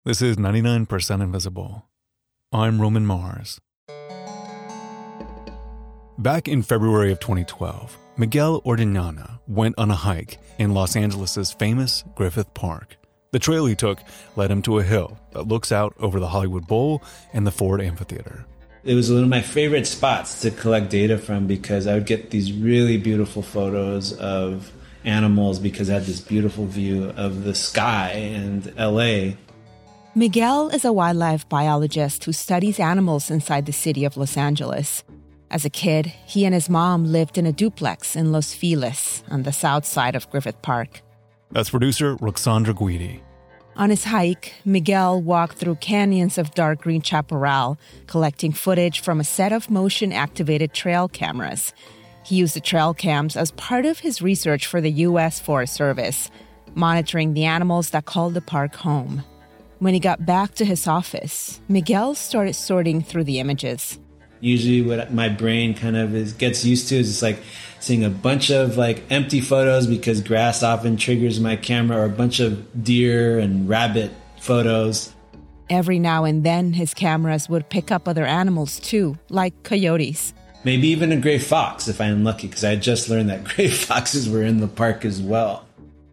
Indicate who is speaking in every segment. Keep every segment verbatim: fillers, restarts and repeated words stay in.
Speaker 1: This is ninety-nine percent Invisible. I'm Roman Mars. Back in February of twenty twelve, Miguel Ordeñana went on a hike in Los Angeles' famous Griffith Park. The trail he took led him to a hill that looks out over the Hollywood Bowl and the Ford Amphitheater.
Speaker 2: It was one of my favorite spots to collect data from because I would get these really beautiful photos of animals because I had this beautiful view of the sky and L A.
Speaker 3: Miguel is a wildlife biologist who studies animals inside the city of Los Angeles. As a kid, he and his mom lived in a duplex in Los Feliz on the south side of Griffith Park.
Speaker 1: That's producer Roxandra Guidi.
Speaker 3: On his hike, Miguel walked through canyons of dark green chaparral, collecting footage from a set of motion-activated trail cameras. He used the trail cams as part of his research for the U S Forest Service, monitoring the animals that called the park home. When he got back to his office, Miguel started sorting through the images.
Speaker 2: Usually what my brain kind of is, gets used to is just like seeing a bunch of like empty photos because grass often triggers my camera, or a bunch of deer and rabbit photos.
Speaker 3: Every now and then, his cameras would pick up other animals too, like coyotes.
Speaker 2: Maybe even a gray fox if I'm lucky, because I had just learned that gray foxes were in the park as well.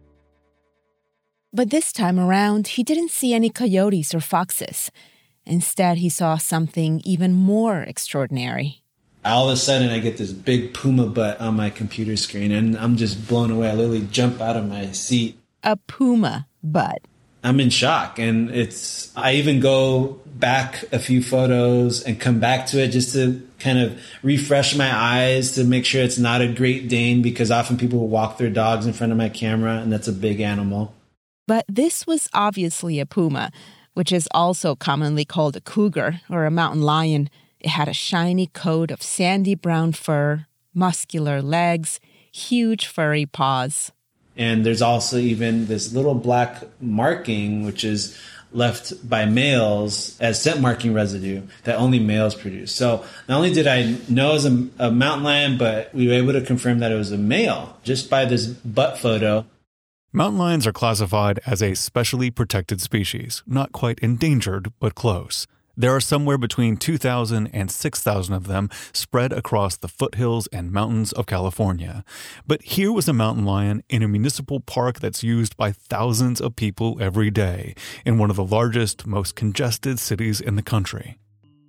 Speaker 3: But this time around, he didn't see any coyotes or foxes. Instead, he saw something even more extraordinary.
Speaker 2: All of a sudden, I get this big puma butt on my computer screen, and I'm just blown away. I literally jump out of my seat.
Speaker 3: A puma butt.
Speaker 2: I'm in shock, and it's. I even go back a few photos and come back to it just to kind of refresh my eyes to make sure it's not a Great Dane, because often people will walk their dogs in front of my camera, and that's a big animal.
Speaker 3: But this was obviously a puma, which is also commonly called a cougar or a mountain lion. It had a shiny coat of sandy brown fur, muscular legs, huge furry paws.
Speaker 2: And there's also even this little black marking, which is left by males as scent marking residue that only males produce. So not only did I know it was a, a mountain lion, but we were able to confirm that it was a male just by this butt photo.
Speaker 1: Mountain lions are classified as a specially protected species, not quite endangered, but close. There are somewhere between two thousand and six thousand of them spread across the foothills and mountains of California. But here was a mountain lion in a municipal park that's used by thousands of people every day in one of the largest, most congested cities in the country.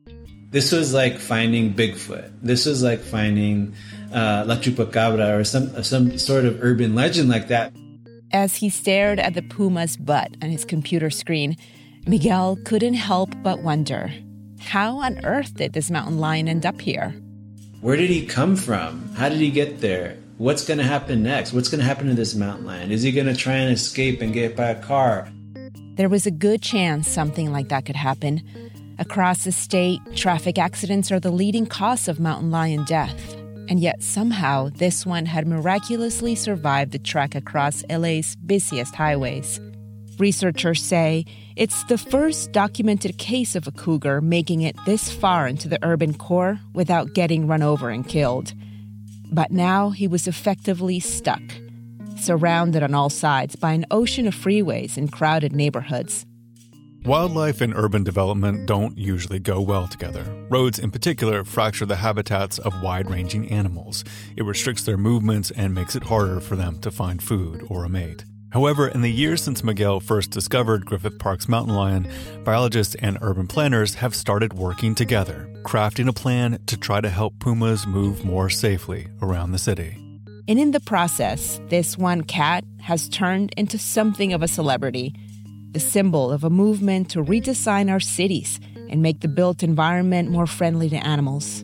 Speaker 2: This was like finding Bigfoot. This was like finding uh, La Chupacabra or some some sort of urban legend like that.
Speaker 3: As he stared at the puma's butt on his computer screen, Miguel couldn't help but wonder, how on earth did this mountain lion end up here?
Speaker 2: Where did he come from? How did he get there? What's going to happen next? What's going to happen to this mountain lion? Is he going to try and escape and get hit by a car?
Speaker 3: There was a good chance something like that could happen. Across the state, traffic accidents are the leading cause of mountain lion death. And yet somehow this one had miraculously survived the trek across L A's busiest highways. Researchers say it's the first documented case of a cougar making it this far into the urban core without getting run over and killed. But now he was effectively stuck, surrounded on all sides by an ocean of freeways and crowded neighborhoods.
Speaker 1: Wildlife and urban development don't usually go well together. Roads in particular fracture the habitats of wide-ranging animals. It restricts their movements and makes it harder for them to find food or a mate. However, in the years since Miguel first discovered Griffith Park's mountain lion, biologists and urban planners have started working together, crafting a plan to try to help pumas move more safely around the city.
Speaker 3: And in the process, this one cat has turned into something of a celebrity, the symbol of a movement to redesign our cities and make the built environment more friendly to animals.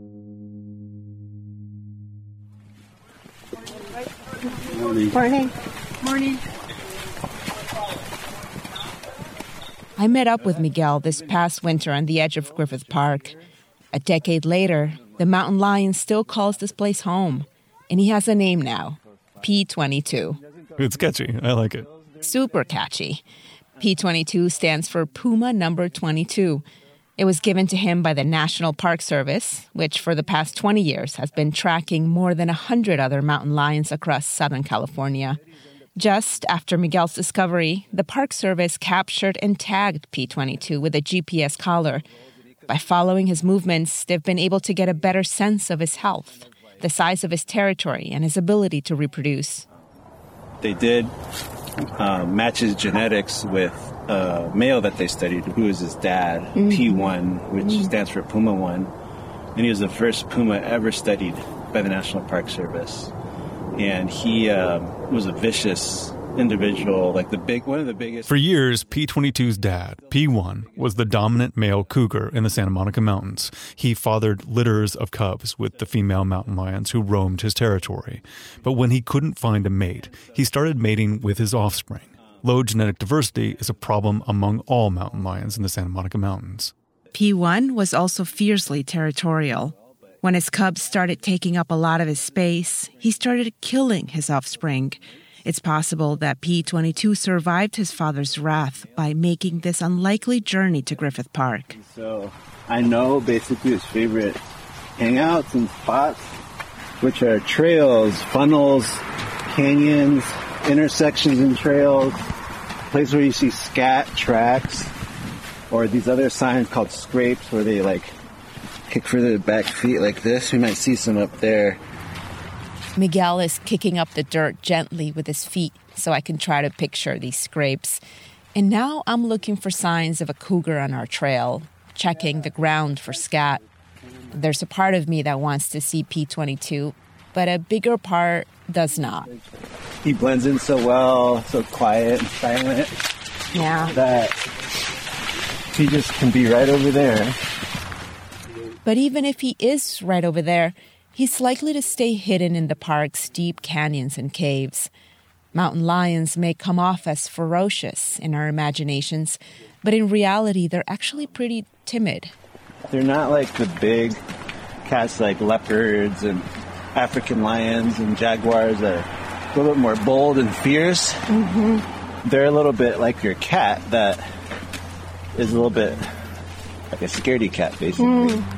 Speaker 4: Morning. Morning. Morning.
Speaker 3: I met up with Miguel this past winter on the edge of Griffith Park. A decade later, the mountain lion still calls this place home, and he has a name now, P twenty-two.
Speaker 1: It's catchy. I like it.
Speaker 3: Super catchy. P twenty-two stands for Puma Number twenty-two. It was given to him by the National Park Service, which for the past twenty years has been tracking more than one hundred other mountain lions across Southern California. Just after Miguel's discovery, the Park Service captured and tagged P twenty-two with a G P S collar. By following his movements, they've been able to get a better sense of his health, the size of his territory, and his ability to reproduce.
Speaker 5: They did uh, match his genetics with a male that they studied, who was his dad, mm-hmm. P one, which mm-hmm. stands for Puma one. And he was the first puma ever studied by the National Park Service. And he uh, was a vicious individual, like the big, one of the biggest.
Speaker 1: For years, P twenty-two's dad, P one, was the dominant male cougar in the Santa Monica Mountains. He fathered litters of cubs with the female mountain lions who roamed his territory. But when he couldn't find a mate, he started mating with his offspring. Low genetic diversity is a problem among all mountain lions in the Santa Monica Mountains.
Speaker 3: P one was also fiercely territorial. When his cubs started taking up a lot of his space, he started killing his offspring. It's possible that P twenty-two survived his father's wrath by making this unlikely journey to Griffith Park.
Speaker 5: So I know basically his favorite hangouts and spots, which are trails, funnels, canyons, intersections and trails, places where you see scat tracks, or these other signs called scrapes where they like kick for their back feet like this. We might see some up there.
Speaker 3: Miguel is kicking up the dirt gently with his feet so I can try to picture these scrapes. And now I'm looking for signs of a cougar on our trail, checking the ground for scat. There's a part of me that wants to see P twenty-two, but a bigger part does not.
Speaker 5: He blends in so well, so quiet and silent.
Speaker 3: Yeah.
Speaker 5: That he just can be right over there.
Speaker 3: But even if he is right over there, he's likely to stay hidden in the park's deep canyons and caves. Mountain lions may come off as ferocious in our imaginations, but in reality, they're actually pretty timid.
Speaker 5: They're not like the big cats like leopards and African lions and jaguars that are a little bit more bold and fierce. Mm-hmm. They're a little bit like your cat that is a little bit like a scaredy cat, basically. Mm.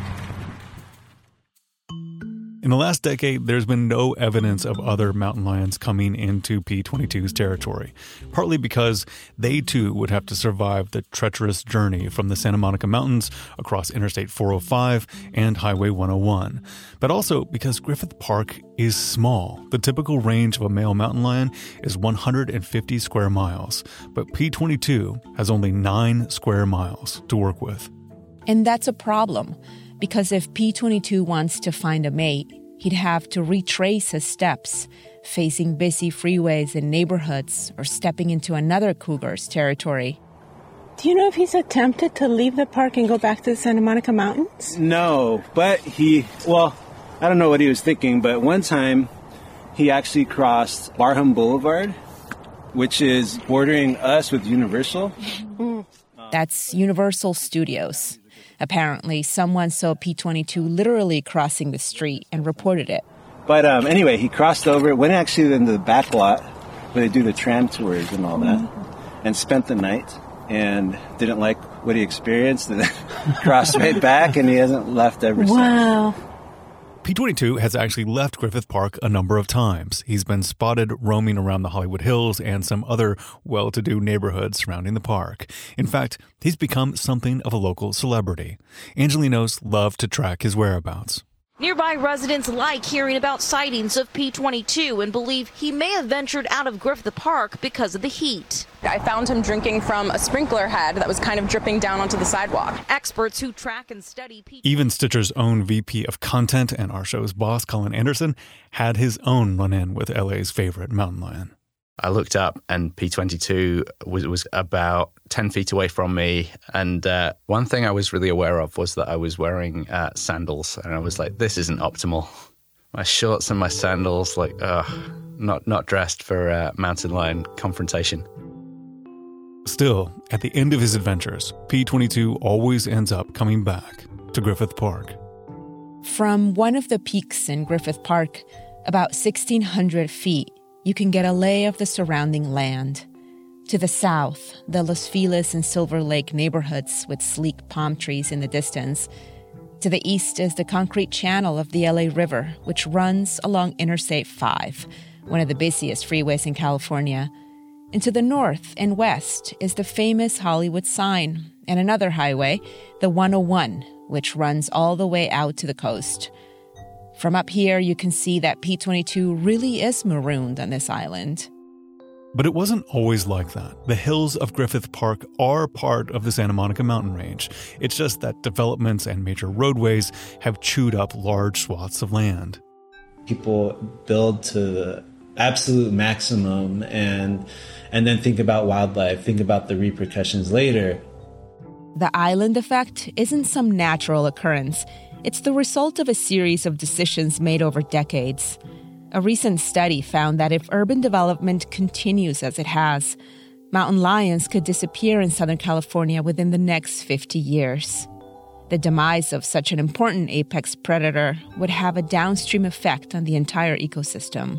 Speaker 1: In the last decade, there's been no evidence of other mountain lions coming into P twenty-two's territory, partly because they too would have to survive the treacherous journey from the Santa Monica Mountains across Interstate four oh five and Highway one oh one, but also because Griffith Park is small. The typical range of a male mountain lion is one hundred fifty square miles, but P twenty-two has only nine square miles to work with.
Speaker 3: And that's a problem. Because if P twenty-two wants to find a mate, he'd have to retrace his steps, facing busy freeways and neighborhoods or stepping into another cougar's territory.
Speaker 4: Do you know if he's attempted to leave the park and go back to the Santa Monica Mountains?
Speaker 5: No, but he, well, I don't know what he was thinking, but one time he actually crossed Barham Boulevard, which is bordering us with Universal.
Speaker 3: Mm. That's Universal Studios. Apparently, someone saw P twenty-two literally crossing the street and reported it.
Speaker 5: But um, anyway, he crossed over, went actually into the back lot where they do the tram tours and all that, mm-hmm. and spent the night and didn't like what he experienced and then crossed right back, and he hasn't left ever since.
Speaker 4: Wow.
Speaker 1: P twenty-two has actually left Griffith Park a number of times. He's been spotted roaming around the Hollywood Hills and some other well-to-do neighborhoods surrounding the park. In fact, he's become something of a local celebrity. Angelenos love to track his whereabouts.
Speaker 6: Nearby residents like hearing about sightings of P twenty-two and believe he may have ventured out of Griffith Park because of the heat.
Speaker 7: I found him drinking from a sprinkler head that was kind of dripping down onto the sidewalk.
Speaker 6: Experts who track and study P twenty-two.
Speaker 1: Even Stitcher's own V P of content and our show's boss, Colin Anderson, had his own run-in with L A's favorite mountain lion.
Speaker 8: I looked up and P twenty-two was, was about ten feet away from me. And uh, one thing I was really aware of was that I was wearing uh, sandals. And I was like, this isn't optimal. My shorts and my sandals, like, uh, not, not dressed for uh, mountain lion confrontation.
Speaker 1: Still, at the end of his adventures, P twenty-two always ends up coming back to Griffith Park.
Speaker 3: From one of the peaks in Griffith Park, about sixteen hundred feet, you can get a lay of the surrounding land. To the south, the Los Feliz and Silver Lake neighborhoods with sleek palm trees in the distance. To the east is the concrete channel of the L A River, which runs along Interstate five, one of the busiest freeways in California. And to the north and west is the famous Hollywood sign and another highway, the one oh one, which runs all the way out to the coast. From up here, you can see that P twenty-two really is marooned on this island.
Speaker 1: But it wasn't always like that. The hills of Griffith Park are part of the Santa Monica mountain range. It's just that developments and major roadways have chewed up large swaths of land.
Speaker 2: People build to the absolute maximum and and then think about wildlife, think about the repercussions later.
Speaker 3: The island effect isn't some natural occurrence. It's the result of a series of decisions made over decades. A recent study found that if urban development continues as it has, mountain lions could disappear in Southern California within the next fifty years. The demise of such an important apex predator would have a downstream effect on the entire ecosystem.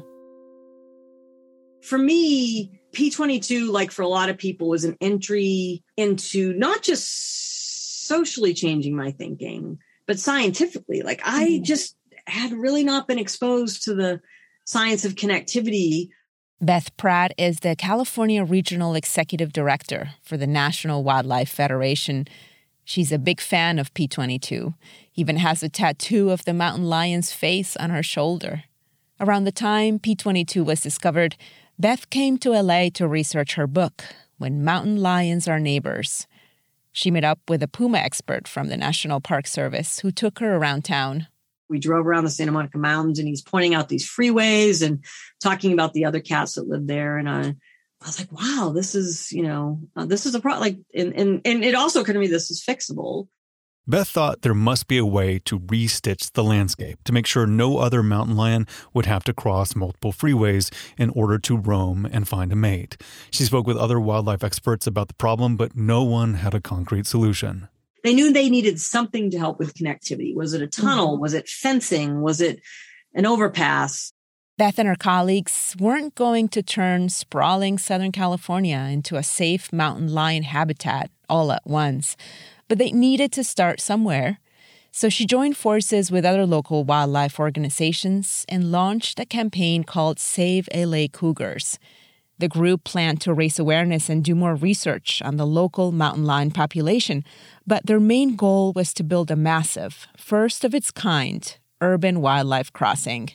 Speaker 9: For me, P twenty-two, like for a lot of people, was an entry into not just socially changing my thinking, but scientifically. Like I just had really not been exposed to the science of connectivity.
Speaker 3: Beth Pratt is the California Regional Executive Director for the National Wildlife Federation. She's a big fan of P twenty-two, even has a tattoo of the mountain lion's face on her shoulder. Around the time P twenty-two was discovered, Beth came to L A to research her book, When Mountain Lions Are Neighbors. She met up with a puma expert from the National Park Service who took her around town.
Speaker 9: We drove around the Santa Monica Mountains and he's pointing out these freeways and talking about the other cats that live there. And I, I was like, wow, this is, you know, uh, this is a problem. Like, and, and, and it also occurred to me this is fixable.
Speaker 1: Beth thought there must be a way to restitch the landscape to make sure no other mountain lion would have to cross multiple freeways in order to roam and find a mate. She spoke with other wildlife experts about the problem, but no one had a concrete solution.
Speaker 9: They knew they needed something to help with connectivity. Was it a tunnel? Was it fencing? Was it an overpass?
Speaker 3: Beth and her colleagues weren't going to turn sprawling Southern California into a safe mountain lion habitat all at once, but they needed to start somewhere. So she joined forces with other local wildlife organizations and launched a campaign called Save L A Cougars. The group planned to raise awareness and do more research on the local mountain lion population, but their main goal was to build a massive, first-of-its-kind, urban wildlife crossing.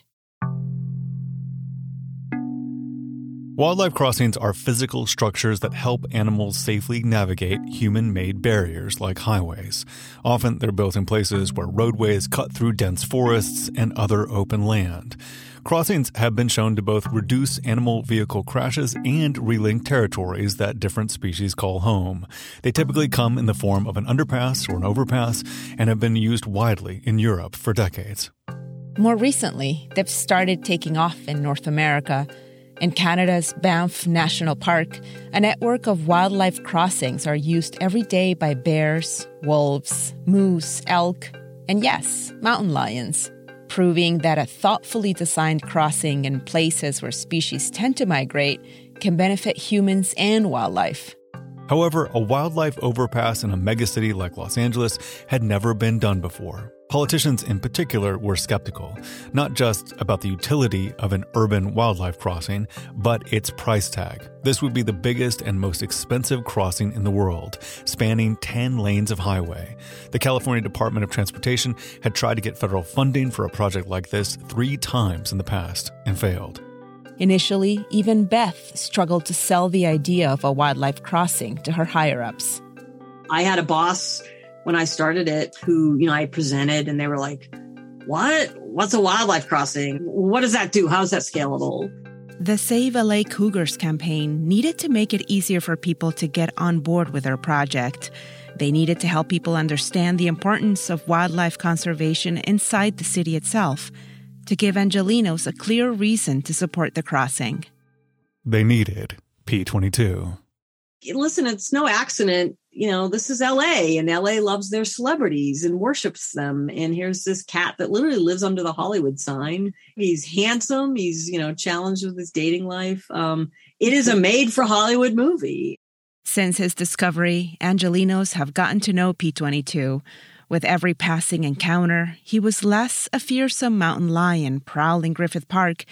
Speaker 1: Wildlife crossings are physical structures that help animals safely navigate human-made barriers like highways. Often they're built in places where roadways cut through dense forests and other open land. Crossings have been shown to both reduce animal vehicle crashes and relink territories that different species call home. They typically come in the form of an underpass or an overpass and have been used widely in Europe for decades.
Speaker 3: More recently, they've started taking off in North America. In Canada's Banff National Park, a network of wildlife crossings are used every day by bears, wolves, moose, elk, and yes, mountain lions, proving that a thoughtfully designed crossing in places where species tend to migrate can benefit humans and wildlife.
Speaker 1: However, a wildlife overpass in a megacity like Los Angeles had never been done before. Politicians in particular were skeptical, not just about the utility of an urban wildlife crossing, but its price tag. This would be the biggest and most expensive crossing in the world, spanning ten lanes of highway. The California Department of Transportation had tried to get federal funding for a project like this three times in the past and failed.
Speaker 3: Initially, even Beth struggled to sell the idea of a wildlife crossing to her higher-ups.
Speaker 9: I had a boss when I started it who, you know, I presented and they were like, what? What's a wildlife crossing? What does that do? How is that scalable?
Speaker 3: The Save L A Cougars campaign needed to make it easier for people to get on board with their project. They needed to help people understand the importance of wildlife conservation inside the city itself, to give Angelenos a clear reason to support the crossing.
Speaker 1: They needed P twenty-two.
Speaker 9: Listen, it's no accident. You know, this is L A, and L A loves their celebrities and worships them. And here's this cat that literally lives under the Hollywood sign. He's handsome. He's, you know, challenged with his dating life. Um, it is a made-for-Hollywood movie.
Speaker 3: Since his discovery, Angelenos have gotten to know P twenty-two. With every passing encounter, he was less a fearsome mountain lion prowling Griffith Park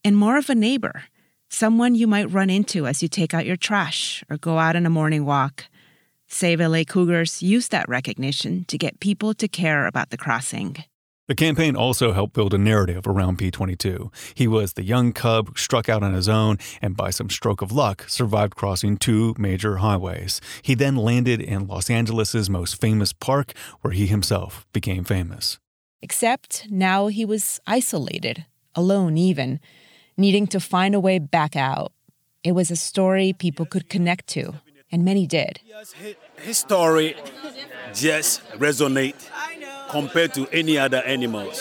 Speaker 3: and more of a neighbor, someone you might run into as you take out your trash or go out on a morning walk. Save L A Cougars used that recognition to get people to care about the crossing.
Speaker 1: The campaign also helped build a narrative around P twenty-two. He was the young cub who struck out on his own and by some stroke of luck survived crossing two major highways. He then landed in Los Angeles' most famous park, where he himself became famous.
Speaker 3: Except now he was isolated, alone even, needing to find a way back out. It was a story people could connect to, and many did.
Speaker 10: His story just resonates compared to any other animals.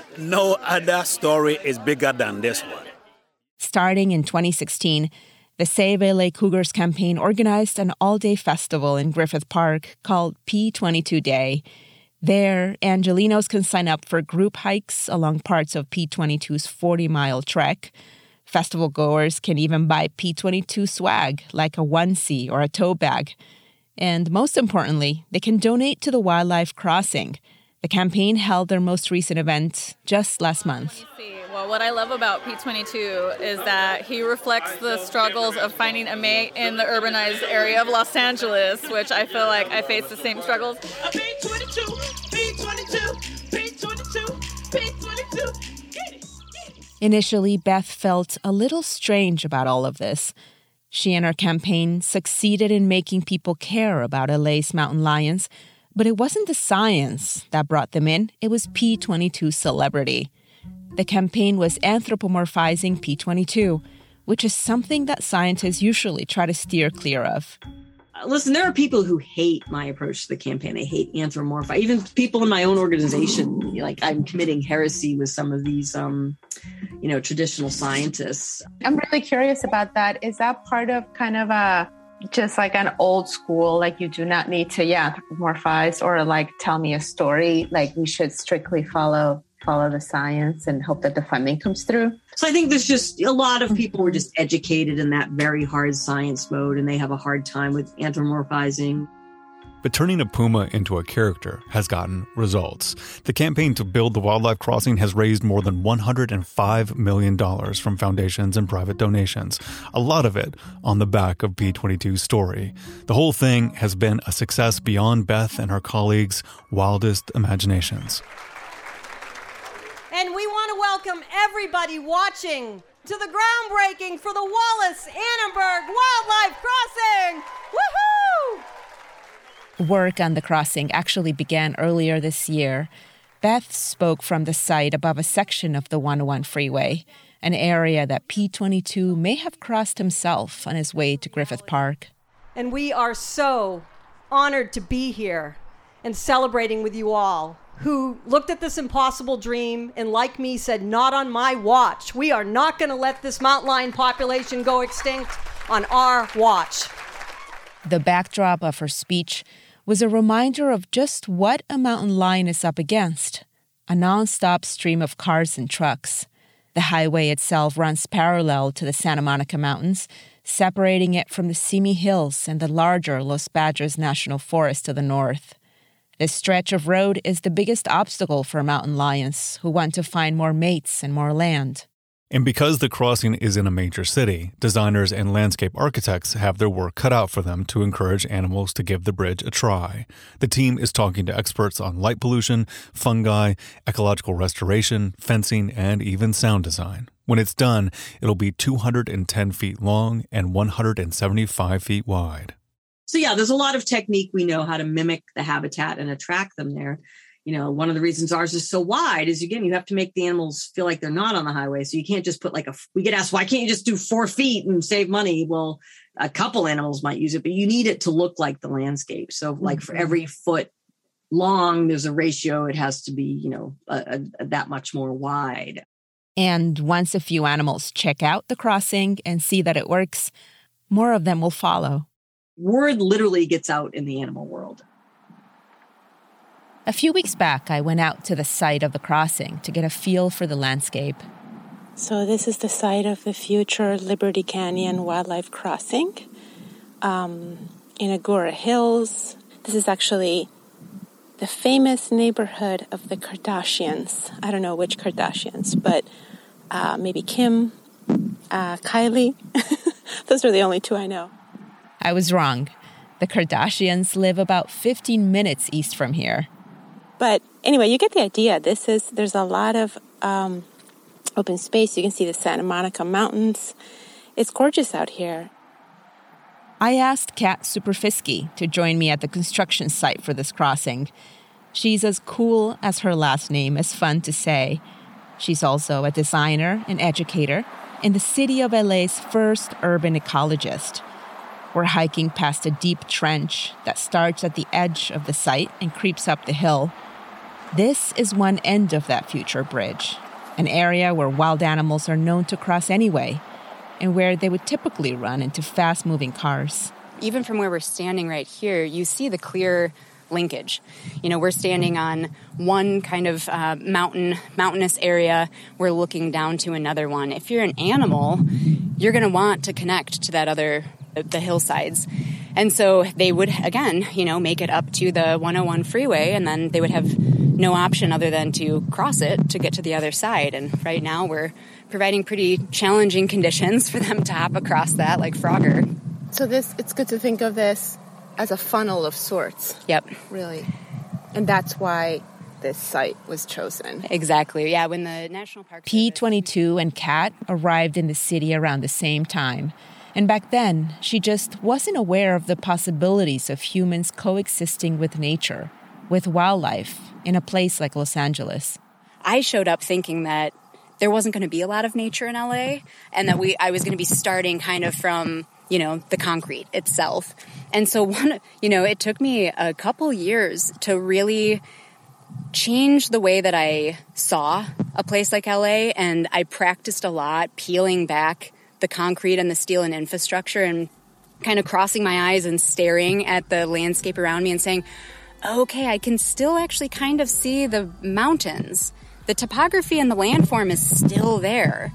Speaker 10: No other story is bigger than this one.
Speaker 3: Starting in twenty sixteen, the Save L A Cougars campaign organized an all-day festival in Griffith Park called P twenty-two Day. There, Angelinos can sign up for group hikes along parts of P twenty-two's forty-mile trek. Festival goers can even buy P twenty-two swag, like a onesie or a tote bag. And most importantly, they can donate to the Wildlife Crossing. The campaign held their most recent event just last month.
Speaker 11: Well, what I love about P twenty-two is that he reflects the struggles of finding a mate in the urbanized area of Los Angeles, which I feel like I face the same struggles.
Speaker 12: P twenty-two, P twenty-two, P twenty-two, P twenty-two. Get it, get it.
Speaker 3: Initially, Beth felt a little strange about all of this. She and her campaign succeeded in making people care about L A's mountain lions, but it wasn't the science that brought them in, it was P twenty-two celebrity. The campaign was anthropomorphizing P twenty-two, which is something that scientists usually try to steer clear of.
Speaker 9: Listen, there are people who hate my approach to the campaign. They hate anthropomorphize. Even people in my own organization, like I'm committing heresy with some of these, um, you know, traditional scientists.
Speaker 13: I'm really curious about that. Is that part of kind of a just like an old school, like you do not need to, yeah, anthropomorphize or like tell me a story, like we should strictly follow follow the science and hope that the funding comes through?
Speaker 9: So I think there's just a lot of people were just educated in that very hard science mode, and they have a hard time with anthropomorphizing.
Speaker 1: But turning a puma into a character has gotten results. The campaign to build the Wildlife Crossing has raised more than one hundred five million dollars from foundations and private donations, a lot of it on the back of P twenty-two's story. The whole thing has been a success beyond Beth and her colleagues' wildest imaginations.
Speaker 14: And we want to welcome everybody watching to the groundbreaking for the Wallace-Annenberg Wildlife Crossing! Woohoo!
Speaker 3: Work on the crossing actually began earlier this year. Beth spoke from the site above a section of the one oh one freeway, an area that P twenty-two may have crossed himself on his way to Griffith Park.
Speaker 14: And we are so honored to be here and celebrating with you all, who looked at this impossible dream and, like me, said, not on my watch. We are not going to let this mountain lion population go extinct on our watch.
Speaker 3: The backdrop of her speech was a reminder of just what a mountain lion is up against, a nonstop stream of cars and trucks. The highway itself runs parallel to the Santa Monica Mountains, separating it from the Simi Hills and the larger Los Padres National Forest to the north. This stretch of road is the biggest obstacle for mountain lions who want to find more mates and more land.
Speaker 1: And because the crossing is in a major city, designers and landscape architects have their work cut out for them to encourage animals to give the bridge a try. The team is talking to experts on light pollution, fungi, ecological restoration, fencing, and even sound design. When it's done, it'll be two hundred ten feet long and one hundred seventy-five feet wide.
Speaker 9: So yeah, there's a lot of technique. We know how to mimic the habitat and attract them there. You know, one of the reasons ours is so wide is, again, you have to make the animals feel like they're not on the highway. So you can't just put like a, we get asked, why can't you just do four feet and save money? Well, a couple animals might use it, but you need it to look like the landscape. So like for every foot long, there's a ratio. It has to be, you know, a, a, that much more wide.
Speaker 3: And once a few animals check out the crossing and see that it works, more of them will follow.
Speaker 9: Word literally gets out in the animal world.
Speaker 3: A few weeks back, I went out to the site of the crossing to get a feel for the landscape.
Speaker 4: So this is the site of the future Liberty Canyon Wildlife Crossing um, in Agoura Hills. This is actually the famous neighborhood of the Kardashians. I don't know which Kardashians, but uh, maybe Kim uh, Kylie. Those are the only two I know.
Speaker 3: I was wrong. The Kardashians live about fifteen minutes east from here.
Speaker 4: But anyway, you get the idea. This is, there's a lot of um, open space. You can see the Santa Monica Mountains. It's gorgeous out here.
Speaker 3: I asked Kat Superfisky to join me at the construction site for this crossing. She's as cool as her last name is fun to say. She's also a designer and educator and the city of L A's first urban ecologist. We're hiking past a deep trench that starts at the edge of the site and creeps up the hill. This is one end of that future bridge, an area where wild animals are known to cross anyway, and where they would typically run into fast-moving cars.
Speaker 15: Even from where we're standing right here, you see the clear linkage. You know, we're standing on one kind of uh, mountain, mountainous area. We're looking down to another one. If you're an animal, you're going to want to connect to that other, the hillsides. And so they would, again, you know, make it up to the one oh one freeway, and then they would have no option other than to cross it to get to the other side. And right now we're providing pretty challenging conditions for them to hop across that, like Frogger.
Speaker 16: So this, it's good to think of this as a funnel of sorts.
Speaker 15: Yep.
Speaker 16: Really. And that's why this site was chosen.
Speaker 15: Exactly. Yeah, when the National Park...
Speaker 3: P twenty-two and Kat arrived in the city around the same time. And back then, she just wasn't aware of the possibilities of humans coexisting with nature, with wildlife, in a place like Los Angeles.
Speaker 15: I showed up thinking that there wasn't going to be a lot of nature in L A, and that we I was going to be starting kind of from, you know, the concrete itself. And so, one, you know, it took me a couple years to really change the way that I saw a place like L A, and I practiced a lot peeling back the concrete and the steel and infrastructure and kind of crossing my eyes and staring at the landscape around me and saying, okay, I can still actually kind of see the mountains. The topography and the landform is still there.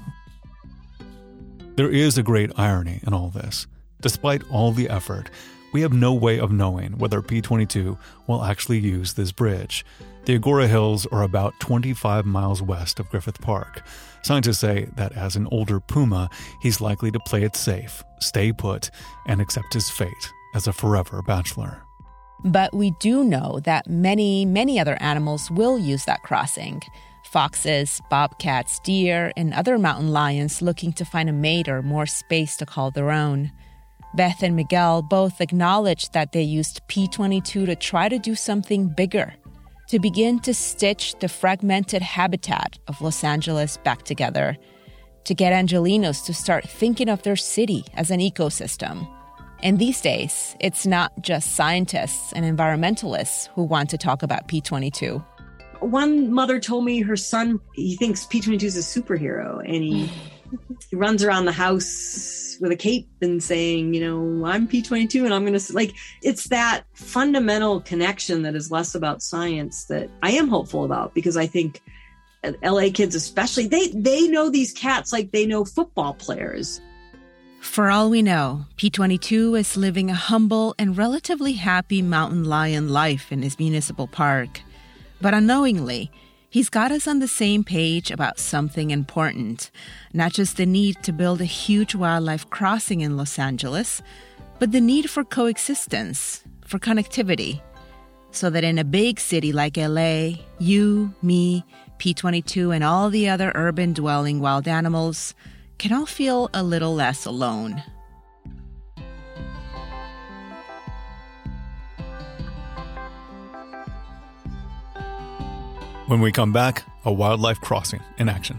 Speaker 1: There is a great irony in all this. Despite all the effort, we have no way of knowing whether P twenty-two will actually use this bridge. The Agora Hills are about twenty-five miles west of Griffith Park. Scientists say that as an older puma, he's likely to play it safe, stay put, and accept his fate as a forever bachelor.
Speaker 3: But we do know that many, many other animals will use that crossing. Foxes, bobcats, deer, and other mountain lions looking to find a mate or more space to call their own. Beth and Miguel both acknowledged that they used P twenty-two to try to do something bigger, to begin to stitch the fragmented habitat of Los Angeles back together, to get Angelinos to start thinking of their city as an ecosystem. And these days, it's not just scientists and environmentalists who want to talk about P twenty-two.
Speaker 9: One mother told me her son, he thinks P twenty-two is a superhero, and he, he runs around the house with a cape and saying, you know, I'm P twenty-two and I'm going to, like, it's that fundamental connection that is less about science that I am hopeful about, because I think L A kids especially, they, they know these cats like they know football players.
Speaker 3: For all we know, P twenty-two is living a humble and relatively happy mountain lion life in his municipal park. But unknowingly, he's got us on the same page about something important, not just the need to build a huge wildlife crossing in Los Angeles, but the need for coexistence, for connectivity, so that in a big city like L A, you, me, P twenty-two, and all the other urban-dwelling wild animals can all feel a little less alone.
Speaker 1: When we come back, a wildlife crossing in action.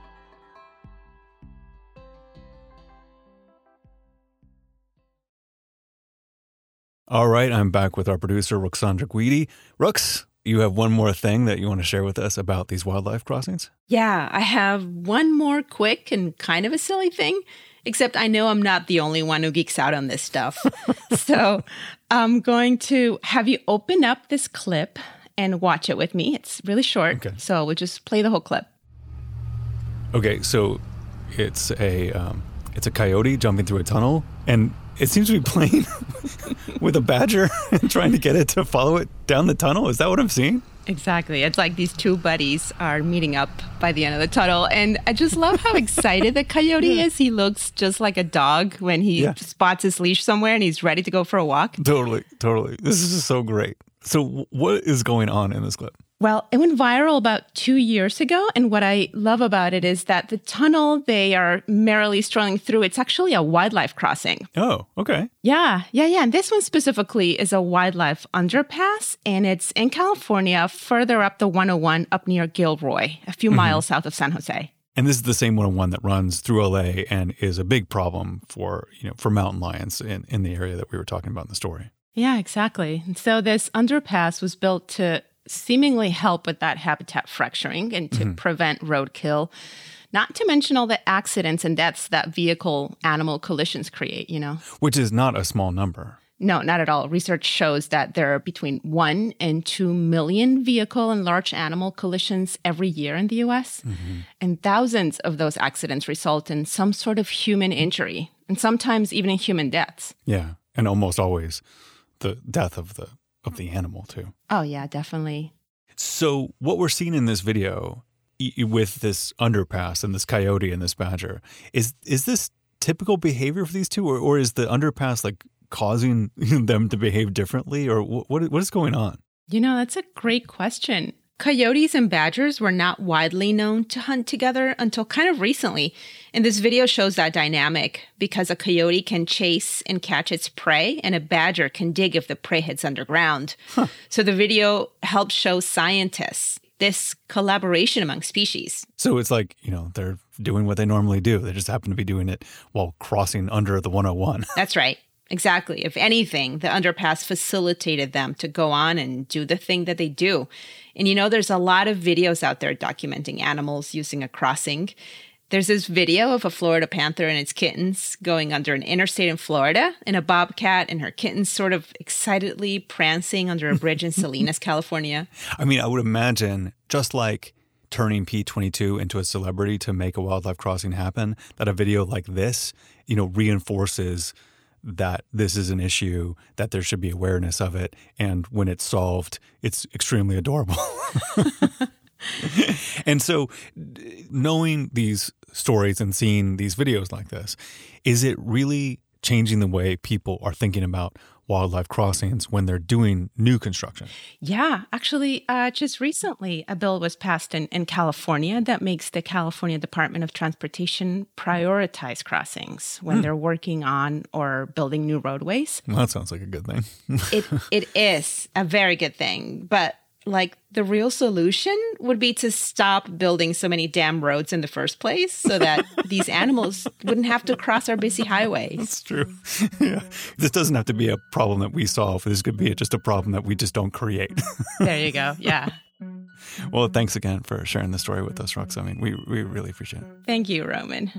Speaker 1: All right, I'm back with our producer, Ruxandra Guidi. Rux, you have one more thing that you want to share with us about these wildlife crossings?
Speaker 3: Yeah, I have one more quick and kind of a silly thing, except I know I'm not the only one who geeks out on this stuff. So I'm going to have you open up this clip and watch it with me. It's really short, okay. So we'll just play the whole clip.
Speaker 1: Okay, so it's a um, it's a coyote jumping through a tunnel, and it seems to be playing with a badger and trying to get it to follow it down the tunnel. Is that what I'm seeing?
Speaker 3: Exactly. It's like these two buddies are meeting up by the end of the tunnel. And I just love how excited the coyote yeah. is. He looks just like a dog when he yeah. spots his leash somewhere and he's ready to go for a walk.
Speaker 1: Totally, totally. This is just so great. So what is going on in this clip?
Speaker 3: Well, it went viral about two years ago. And what I love about it is that the tunnel they are merrily strolling through, it's actually a wildlife crossing.
Speaker 1: Oh, okay.
Speaker 3: Yeah, yeah, yeah. And this one specifically is a wildlife underpass. And it's in California, further up the one oh one up near Gilroy, a few mm-hmm. miles south of San Jose.
Speaker 1: And this is the same one oh one that runs through L A and is a big problem for, you know, for mountain lions in, in the area that we were talking about in the story.
Speaker 3: Yeah, exactly. And so this underpass was built to seemingly help with that habitat fracturing and to mm-hmm. prevent roadkill, not to mention all the accidents and deaths that vehicle-animal collisions create, you know?
Speaker 1: Which is not a small number.
Speaker 3: No, not at all. Research shows that there are between one and two million vehicle and large animal collisions every year in the U S. Mm-hmm. And thousands of those accidents result in some sort of human injury and sometimes even in human deaths.
Speaker 1: Yeah, and almost always the death of the of the animal too.
Speaker 3: Oh yeah, definitely.
Speaker 1: So what we're seeing in this video with this underpass and this coyote and this badger, is is this typical behavior for these two, or, or is the underpass like causing them to behave differently, or what what is going on?
Speaker 3: You know, that's a great question. Coyotes and badgers were not widely known to hunt together until kind of recently. And this video shows that dynamic because a coyote can chase and catch its prey and a badger can dig if the prey hits underground. Huh. So the video helps show scientists this collaboration among species.
Speaker 1: So it's like, you know, they're doing what they normally do. They just happen to be doing it while crossing under the one oh one.
Speaker 3: That's right. Exactly. If anything, the underpass facilitated them to go on and do the thing that they do. And you know, there's a lot of videos out there documenting animals using a crossing. There's this video of a Florida panther and its kittens going under an interstate in Florida, and a bobcat and her kittens sort of excitedly prancing under a bridge in Salinas, California.
Speaker 1: I mean, I would imagine just like turning P twenty-two into a celebrity to make a wildlife crossing happen, that a video like this, you know, reinforces that this is an issue, that there should be awareness of it. And when it's solved, it's extremely adorable. And so knowing these stories and seeing these videos like this, is it really changing the way people are thinking about wildlife crossings when they're doing new construction?
Speaker 3: Yeah, actually, uh, just recently, a bill was passed in, in California that makes the California Department of Transportation prioritize crossings when mm. they're working on or building new roadways.
Speaker 1: Well, that sounds like a good thing.
Speaker 3: it It is a very good thing, but like the real solution would be to stop building so many damn roads in the first place so that these animals wouldn't have to cross our busy highways.
Speaker 1: That's true. Yeah. This doesn't have to be a problem that we solve. This could be just a problem that we just don't create.
Speaker 3: There you go. Yeah.
Speaker 1: Well, thanks again for sharing the story with us, Rox. I mean, we, we really appreciate it.
Speaker 3: Thank you, Roman.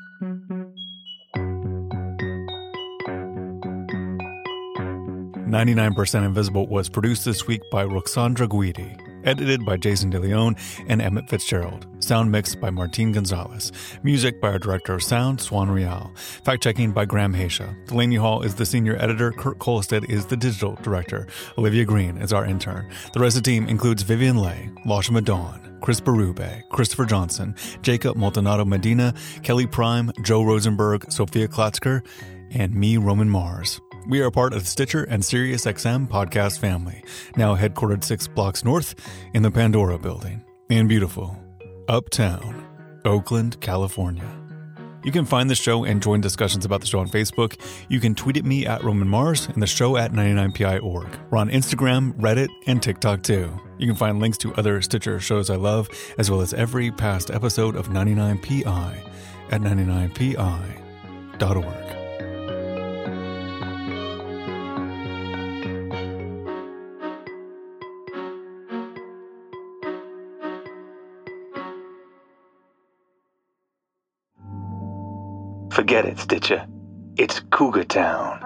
Speaker 1: ninety-nine percent Invisible was produced this week by Roxandra Guidi, edited by Jason DeLeon and Emmett Fitzgerald, sound mixed by Martin Gonzalez, music by our director of sound, Swan Real, fact-checking by Graham Haysha. Delaney Hall is the senior editor, Kurt Kolstad is the digital director, Olivia Green is our intern. The rest of the team includes Vivian Leigh, Lashima Dawn, Chris Berube, Christopher Johnson, Jacob Maldonado Medina, Kelly Prime, Joe Rosenberg, Sophia Klatzker, and me, Roman Mars. We are part of the Stitcher and SiriusXM podcast family, now headquartered six blocks north in the Pandora building in beautiful Uptown, Oakland, California. You can find the show and join discussions about the show on Facebook. You can tweet at me at Roman Mars and the show at ninety-nine P I dot org. We're on Instagram, Reddit, and TikTok too. You can find links to other Stitcher shows I love, as well as every past episode of ninety-nine P I at ninety-nine P I dot org.
Speaker 17: Forget it, Stitcher. It's Cougar Town.